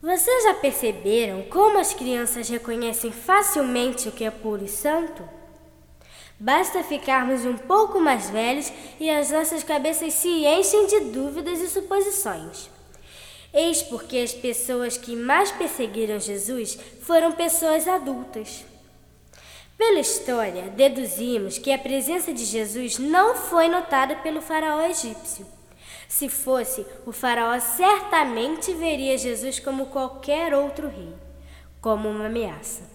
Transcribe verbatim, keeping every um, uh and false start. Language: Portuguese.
Vocês já perceberam como as crianças reconhecem facilmente o que é puro e santo? Basta ficarmos um pouco mais velhos e as nossas cabeças se enchem de dúvidas e suposições. Eis porque as pessoas que mais perseguiram Jesus foram pessoas adultas. Pela história, deduzimos que a presença de Jesus não foi notada pelo faraó egípcio. Se fosse, o faraó certamente veria Jesus como qualquer outro rei, como uma ameaça.